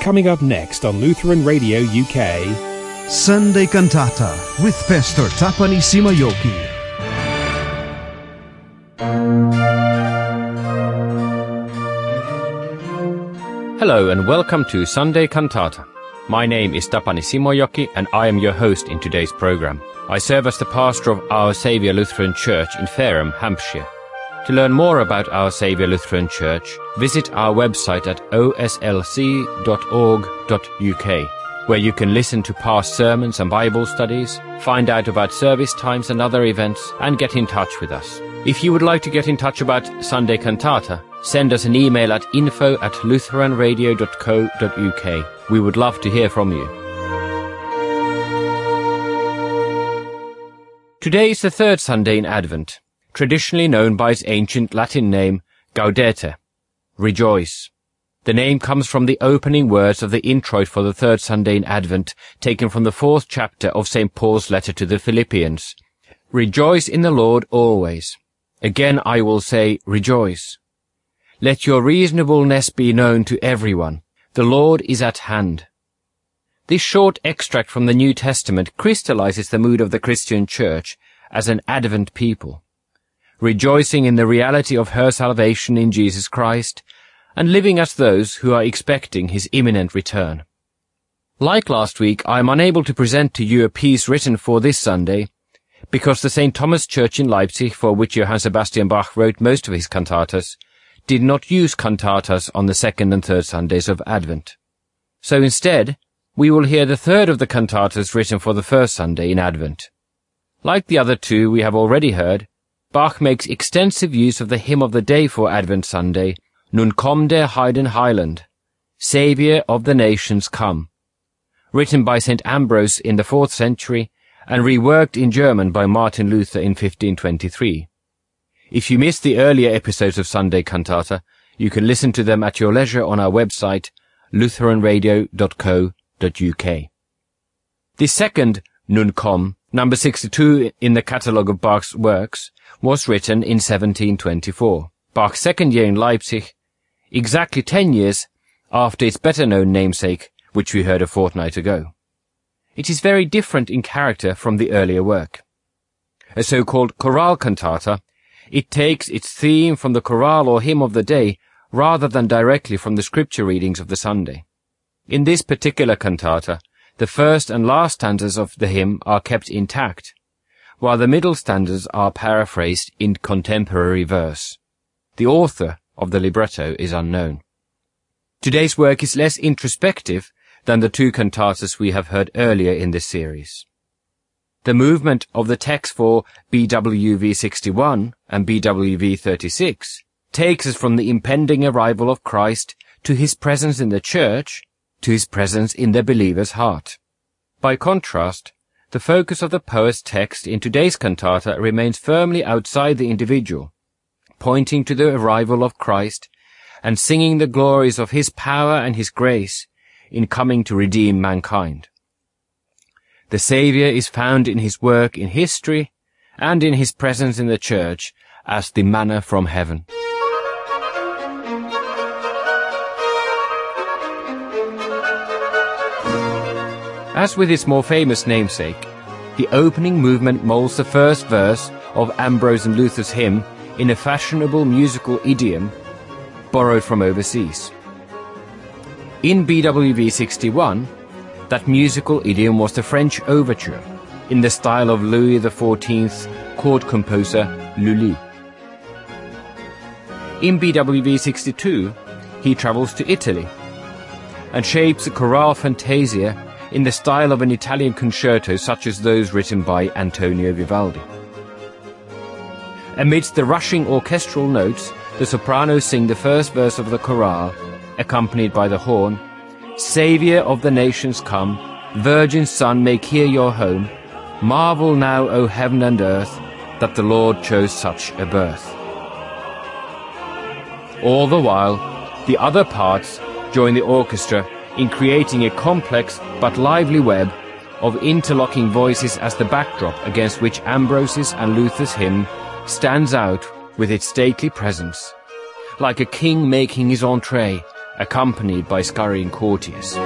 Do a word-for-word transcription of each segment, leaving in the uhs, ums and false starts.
Coming up next on Lutheran Radio U K, Sunday Cantata with Pastor Tapani Simayoki. Hello and welcome to Sunday Cantata. My name is Tapani Simojoki and I am your host in today's program. I serve as the pastor of Our Saviour Lutheran Church in Fareham, Hampshire. To learn more about Our Saviour Lutheran Church, visit our website at o s l c dot org dot u k, where you can listen to past sermons and Bible studies, find out about service times and other events, and get in touch with us. If you would like to get in touch about Sunday Cantata, send us an email at info at lutheran radio dot co dot u k. We would love to hear from you. Today is the third Sunday in Advent, traditionally known by its ancient Latin name, Gaudete, rejoice. The name comes from the opening words of the introit for the third Sunday in Advent, taken from the fourth chapter of Saint Paul's letter to the Philippians. Rejoice in the Lord always. Again I will say, rejoice. Let your reasonableness be known to everyone. The Lord is at hand. This short extract from the New Testament crystallizes the mood of the Christian Church as an Advent people, rejoicing in the reality of her salvation in Jesus Christ, and living as those who are expecting his imminent return. Like last week, I am unable to present to you a piece written for this Sunday, because the Saint Thomas Church in Leipzig, for which Johann Sebastian Bach wrote most of his cantatas, did not use cantatas on the second and third Sundays of Advent. So instead, we will hear the third of the cantatas written for the first Sunday in Advent. Like the other two we have already heard, Bach makes extensive use of the hymn of the day for Advent Sunday, Nun komm der Heiden Heiland, Saviour of the Nations come, written by Saint Ambrose in the fourth century and reworked in German by Martin Luther in fifteen twenty-three. If you missed the earlier episodes of Sunday Cantata, you can listen to them at your leisure on our website, lutheran radio dot co dot u k. The second Nun komm, number sixty-two in the catalogue of Bach's works, was written in seventeen twenty-four, Bach's second year in Leipzig, exactly ten years after its better-known namesake, which we heard a fortnight ago. It is very different in character from the earlier work. A so-called chorale cantata, it takes its theme from the chorale or hymn of the day rather than directly from the scripture readings of the Sunday. In this particular cantata, the first and last stanzas of the hymn are kept intact, while the middle stanzas are paraphrased in contemporary verse. The author of the libretto is unknown. Today's work is less introspective than the two cantatas we have heard earlier in this series. The movement of the text for B W V sixty-one and B W V thirty-six takes us from the impending arrival of Christ to his presence in the church, to his presence in the believer's heart. By contrast, the focus of the poet's text in today's cantata remains firmly outside the individual, pointing to the arrival of Christ and singing the glories of his power and his grace in coming to redeem mankind. The Saviour is found in his work in history and in his presence in the church as the manna from heaven. As with its more famous namesake, the opening movement molds the first verse of Ambrose and Luther's hymn in a fashionable musical idiom borrowed from overseas. In B W V sixty-one, that musical idiom was the French overture, in the style of Louis the fourteenth's court composer Lully. In B W V sixty-two, he travels to Italy and shapes a chorale fantasia in the style of an Italian concerto such as those written by Antonio Vivaldi. Amidst the rushing orchestral notes, the sopranos sing the first verse of the chorale, accompanied by the horn, Saviour of the nations come, Virgin Son, make here your home, marvel now, O heaven and earth, that the Lord chose such a birth. All the while, the other parts join the orchestra in creating a complex but lively web of interlocking voices as the backdrop against which Ambrose's and Luther's hymn stands out with its stately presence, like a king making his entree accompanied by scurrying courtiers.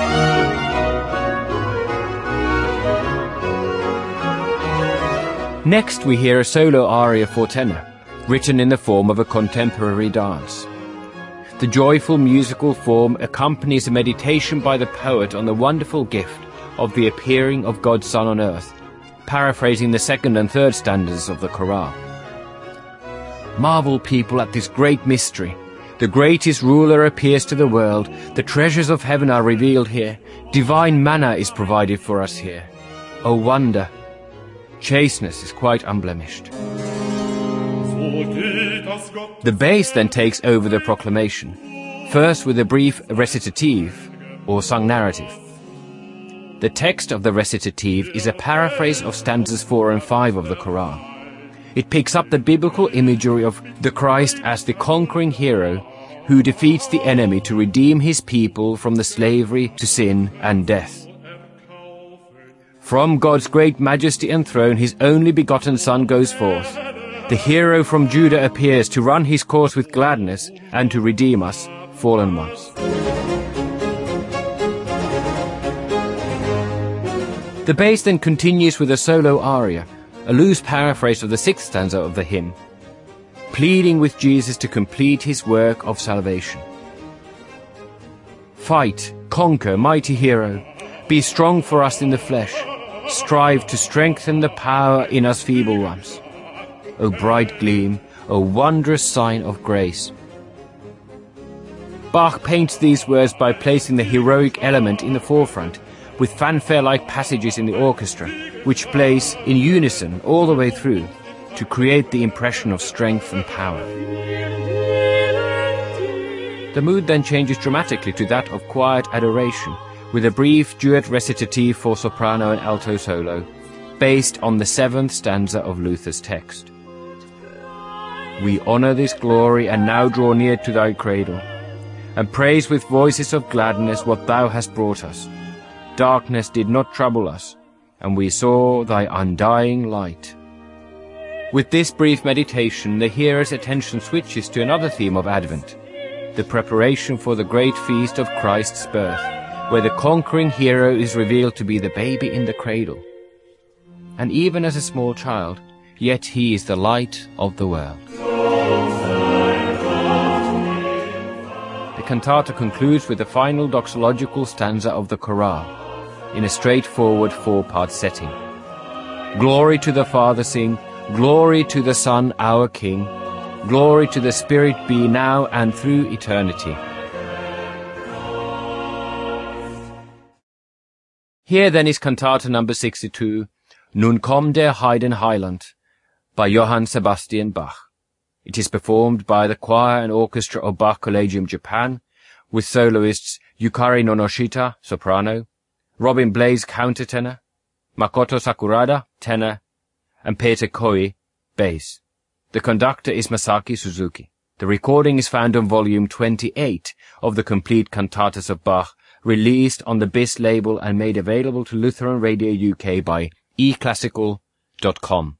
Next we hear a solo aria for tenor, written in the form of a contemporary dance. The joyful musical form accompanies a meditation by the poet on the wonderful gift of the appearing of God's Son on earth, paraphrasing the second and third stanzas of the chorale. Marvel, people, at this great mystery. The greatest ruler appears to the world. The treasures of heaven are revealed here. Divine manna is provided for us here. O wonder! Chasteness is quite unblemished. The bass then takes over the proclamation, first with a brief recitative, or sung narrative. The text of the recitative is a paraphrase of stanzas four and five of the chorale. It picks up the biblical imagery of the Christ as the conquering hero who defeats the enemy to redeem his people from the slavery to sin and death. From God's great majesty and throne, his only begotten Son goes forth. The hero from Judah appears to run his course with gladness and to redeem us, fallen ones. The bass then continues with a solo aria, a loose paraphrase of the sixth stanza of the hymn, pleading with Jesus to complete his work of salvation. Fight, conquer, mighty hero, be strong for us in the flesh, strive to strengthen the power in us feeble ones. O bright gleam, O wondrous sign of grace. Bach paints these words by placing the heroic element in the forefront, with fanfare-like passages in the orchestra, which plays in unison all the way through, to create the impression of strength and power. The mood then changes dramatically to that of quiet adoration, with a brief duet recitative for soprano and alto solo, based on the seventh stanza of Luther's text. We honor this glory and now draw near to thy cradle, and praise with voices of gladness what thou hast brought us. Darkness did not trouble us, and we saw thy undying light. With this brief meditation, the hearer's attention switches to another theme of Advent, the preparation for the great feast of Christ's birth, where the conquering hero is revealed to be the baby in the cradle. And even as a small child, yet he is the light of the world. The cantata concludes with the final doxological stanza of the chorale, in a straightforward four-part setting. Glory to the Father sing, glory to the Son our King, glory to the Spirit be now and through eternity. Here then is cantata number sixty-two, Nun komm der Heiden Heiland, by Johann Sebastian Bach. It is performed by the choir and orchestra of Bach Collegium Japan, with soloists Yukari Nonoshita, soprano, Robin Blaze, countertenor, Makoto Sakurada, tenor, and Peter Koi, bass. The conductor is Masaki Suzuki. The recording is found on volume twenty-eight of the complete cantatas of Bach, released on the B I S label and made available to Lutheran Radio U K by e classical dot com.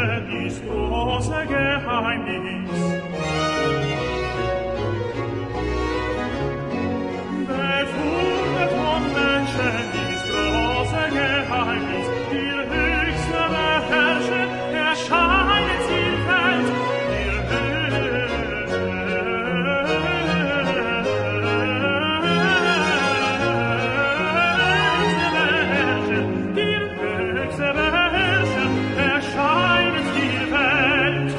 Menschen dies große Geheimnis. Befundet von Menschen dies große Geheimnis, ihr höchster Beherrscher erscheinet ihr Welt, ihr höchster Beherrscher erscheinet ihr Welt.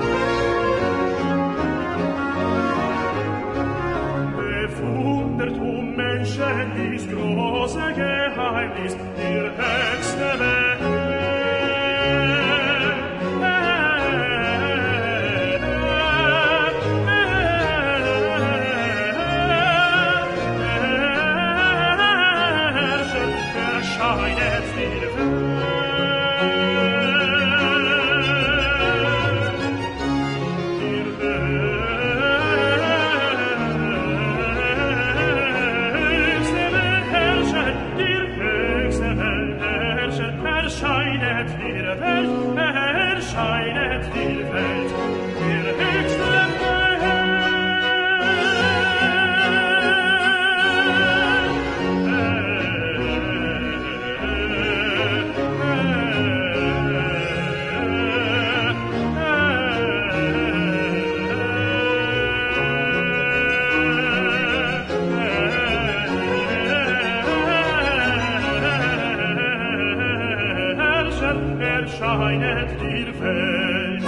Befundet um Menschen dies große Geheimnis, ihr höchste Beherrscher erscheinet ihr erscheinet dir Welt, erscheinet dir Welt, dir höchste erscheinet dir Welt.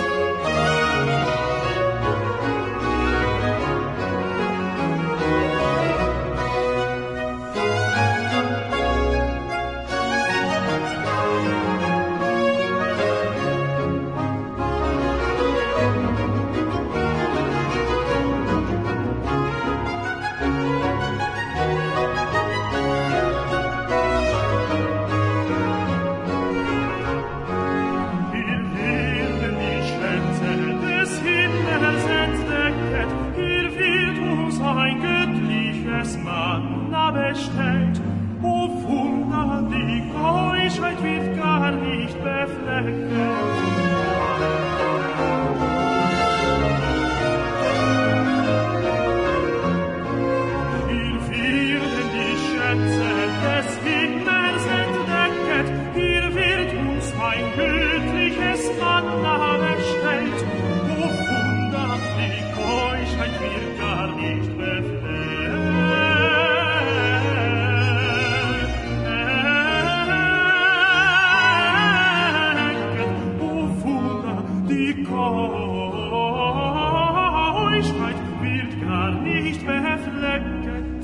Manna bestellt, o Wunder, die Keuschheit wird gar nicht befleckt. Hier werden die Schätze des Himmels entdecket, hier wird uns ein göttliches Manna bestellt, o Wunder, die Keuschheit wird gar nicht befleckt. Keuschheit wird gar nicht befleckt.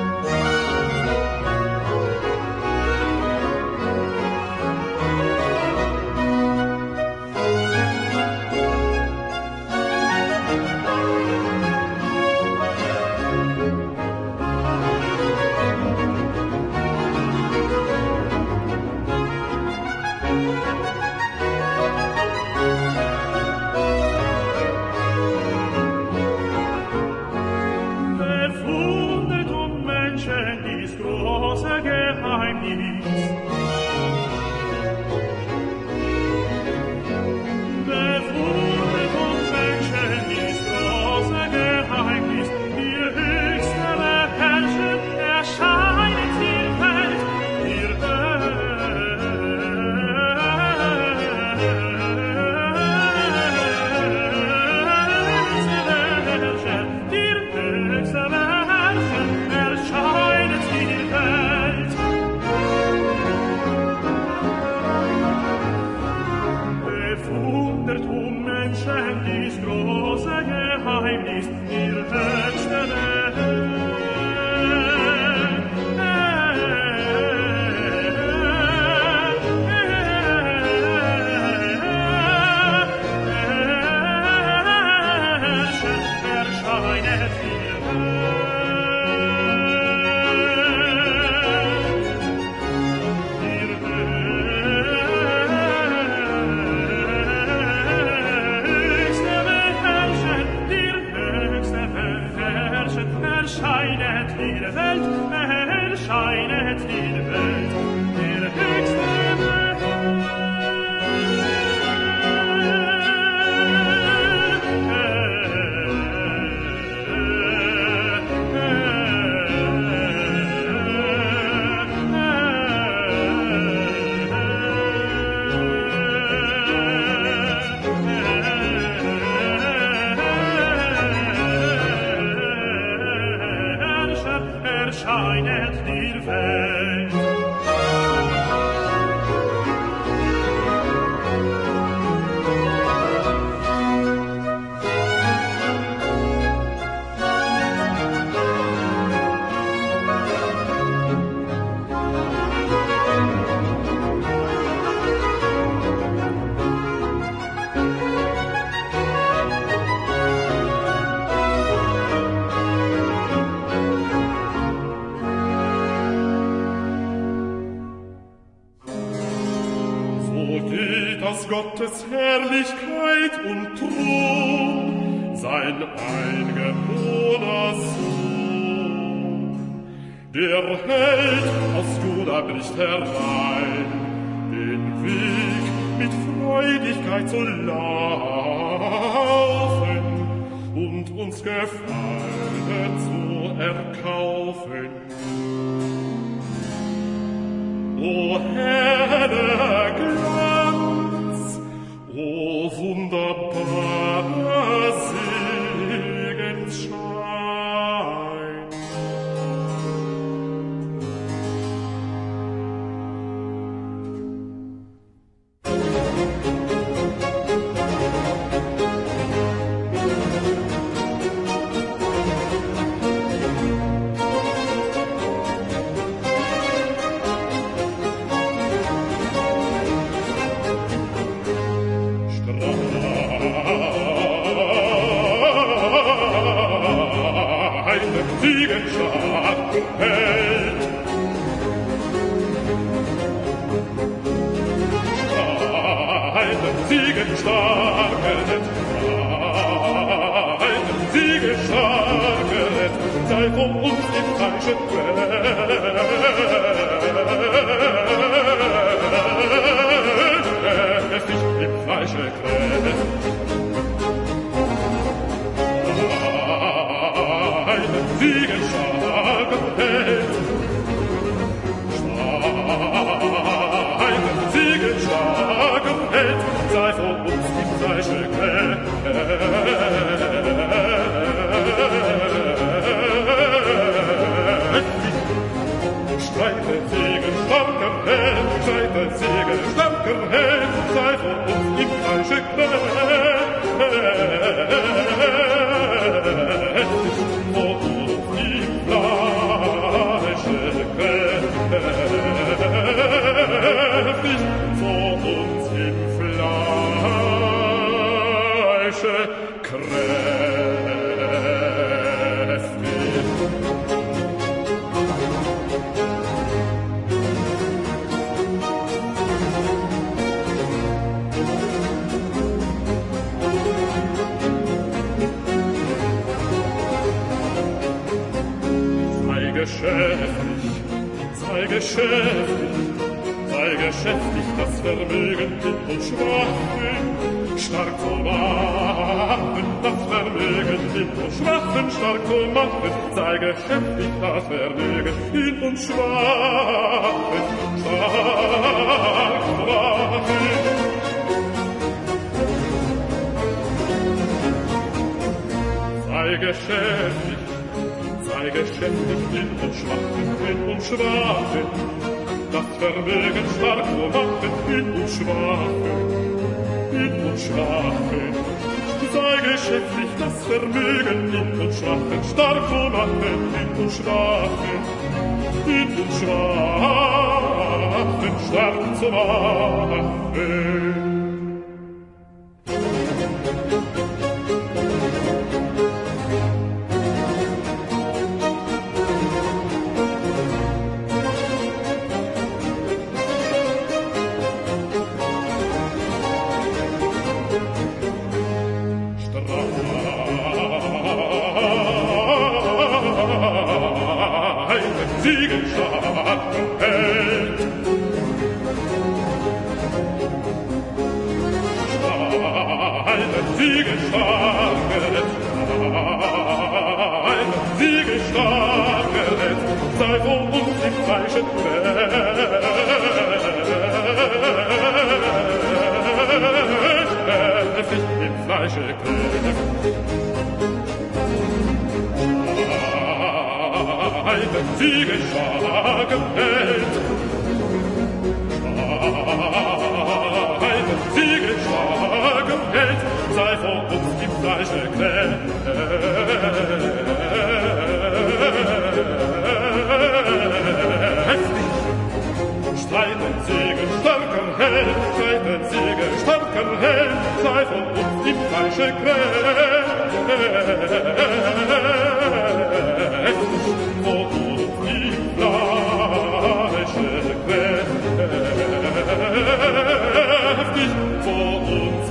Dies große Geheimnis. Befundet von Menschen dies große Geheimnis, ihr höchste Beherrscher erscheinet ihr Welt, ihr höchste Beherrscher, ihr höchste Beherrscher erscheinet ihr Welt. Befundet um Menschen dies große Geheimnis, ihr höchste Beherrscher erscheinet ihr erscheinet die Welt, erscheinet die Welt, der höchste Beherrscher. uns Herrlichkeit und Thron, sein eingeborener Sohn. Der Held aus Juda bricht herein, den Weg mit Freudigkeit zu laufen und uns Gefallen zu erkaufen. O heller Glanz, o wunderbarer Segensschein. Siegenstark hält. Einen Siegenstark hält. Einen Siegenstark hält. Sei vor uns im falschen Quell. Heftig im falschen Quell. Einen Siegenstarken Held. Einen Siegenstarken Held, sei vor uns die falsche Quell. Streite Siegenstarken Held, streite Siegenstarken Held, sei vor uns die falsche Quell. Vor uns im Fleische kräftig. Sei geschäftig, sei geschäftig, sei geschäftig, das Vermögen mit uns Schwachen stark zu machen, das Vermögen mit uns Schwachen stark zu machen, sei geschäftig, das Vermögen in uns Schwachen stark zu machen. Sei geschäftig, sei geschäftig in uns Schwachen, in uns Schwachen, das Vermögen stark zu machen, in uns Schwachen, in uns Schwachen. Sei geschäftig, das Vermögen in uns Schwachen stark zu machen, in uns Schwachen, in uns Schwachen stark zu machen. Siegenstarken Held. Einen Siegenstarken Held. Einen Siegenstarken Held. Sei vor uns im falschen Quell. Sich im Fleische Quell. Einen Siegenstarken Held. Einen Siegenstarken Held, sei vor uns die Fleische Quell. Heftig streiten Siegenstarken Held, streiten Siegenstarken Held, sei vor uns die Fleische Quell. Vor uns die Fleische Quell. Heftig vor uns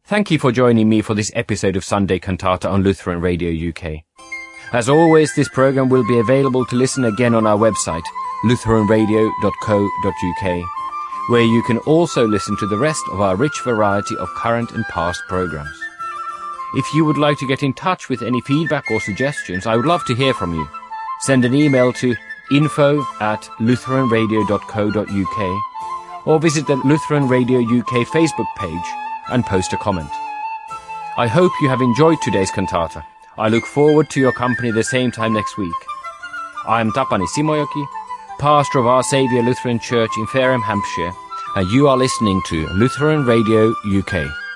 Thank you for joining me for this episode of Sunday Cantata on Lutheran Radio U K. As always, this program will be available to listen again on our website, lutheran radio dot co dot u k, where you can also listen to the rest of our rich variety of current and past programs. If you would like to get in touch with any feedback or suggestions, I would love to hear from you. Send an email to info at lutheran radio dot co dot u k or visit the Lutheran Radio U K Facebook page and post a comment. I hope you have enjoyed today's cantata. I look forward to your company the same time next week. I am Tapani Simojoki, pastor of Our Saviour Lutheran Church in Fareham, Hampshire, and you are listening to Lutheran Radio U K.